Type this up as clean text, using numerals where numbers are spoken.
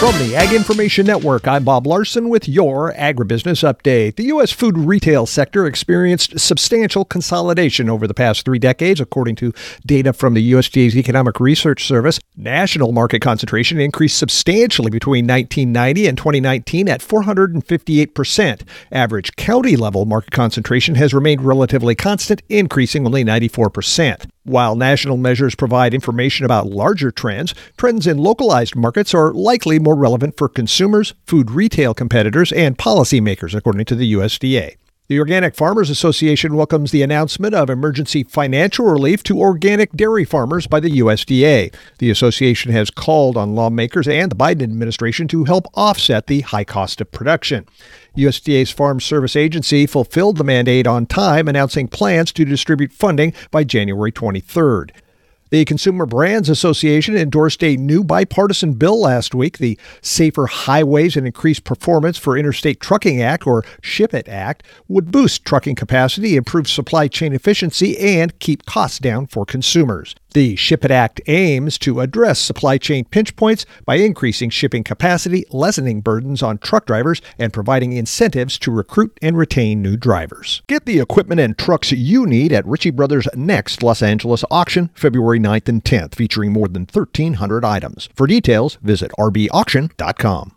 From the Ag Information Network, I'm Bob Larson with your Agribusiness Update. The U.S. food retail sector experienced substantial consolidation over the past 3 decades, according to data from the USDA's Economic Research Service. National market concentration increased substantially between 1990 and 2019 at 458%. Average county-level market concentration has remained relatively constant, increasing only 94%. While national measures provide information about larger trends in localized markets are likely more relevant for consumers, food retail competitors, and policymakers, according to the USDA. The Organic Farmers Association welcomes the announcement of emergency financial relief to organic dairy farmers by the USDA. The association has called on lawmakers and the Biden administration to help offset the high cost of production. USDA's Farm Service Agency fulfilled the mandate on time, announcing plans to distribute funding by January 23rd. The Consumer Brands Association endorsed a new bipartisan bill last week. The Safer Highways and Increased Performance for Interstate Trucking Act, or SHIP IT Act, would boost trucking capacity, improve supply chain efficiency, and keep costs down for consumers. The SHIP IT Act aims to address supply chain pinch points by increasing shipping capacity, lessening burdens on truck drivers, and providing incentives to recruit and retain new drivers. Get the equipment and trucks you need at Ritchie Brothers' next Los Angeles auction, February 9th and 10th, featuring more than 1,300 items. For details, visit rbauction.com.